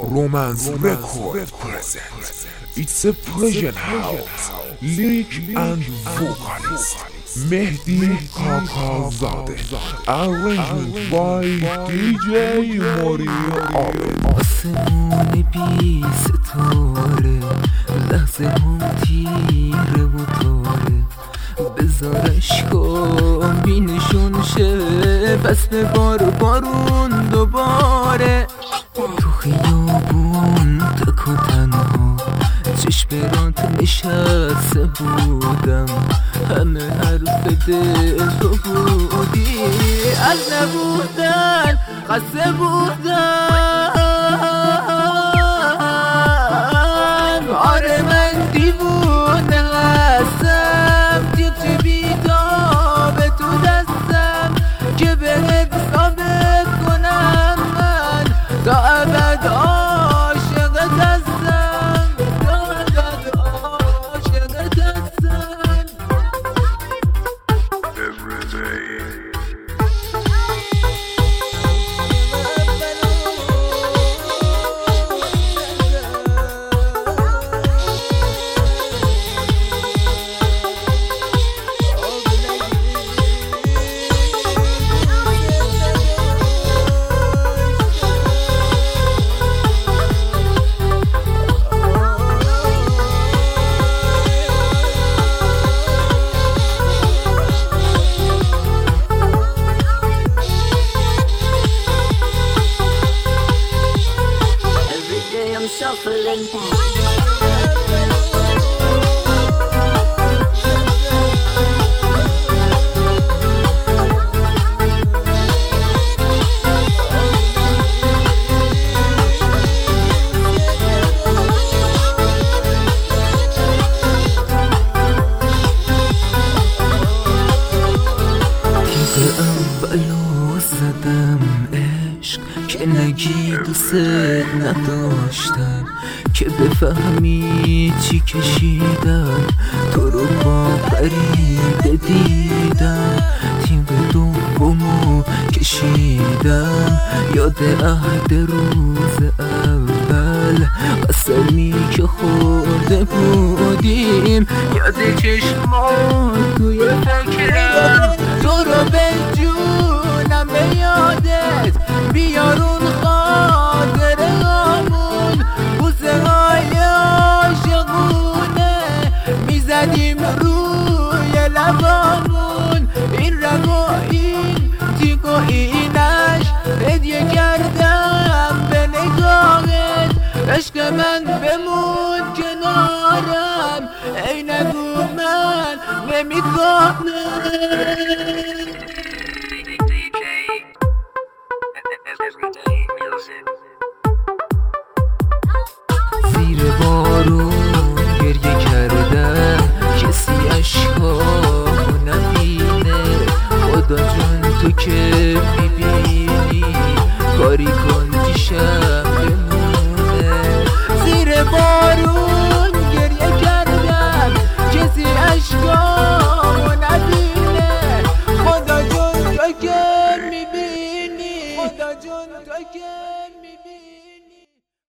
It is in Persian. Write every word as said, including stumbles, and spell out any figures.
Romance Record present. It's a Persian house. Lyric and vocalist Mehdi Kakazade. Arrangement by دی جی Mario Allen. آسمون بی ستاره، لحظه هم تیره و تاره، بذارش کن بینشون شه فصل بار بارون دوباره. تو خیابون تک و تنها چشم برات نشسته بودم، همه حرف دل تو بودی، از نبودن خسته بودم. آره من دیوونه هستم، تیتر بیتابه تو دستم که بهت ثابت کنم من تا ابد عاشقت هستم، تا ابد عاشقت هستم. Shuffling back. اولو زدم عشق که نگی دوست نداشتم، که بفهمی چی کشیدم، تو رو با غریبه دیدم، تیم دومو کشیدم، یاد عهد روز اول قسمی که خورده بودیم، یاد چشمات توی فکرم، تو رو به جونم به یادت بیارون خاطره هامون، بوسه های عاشقونه میزدیم روی لبامون، این رگ و این تیک و اینش هدیه کردم به نگاهت، عشق من بمون کنارم، ای نگو من نمیخوام.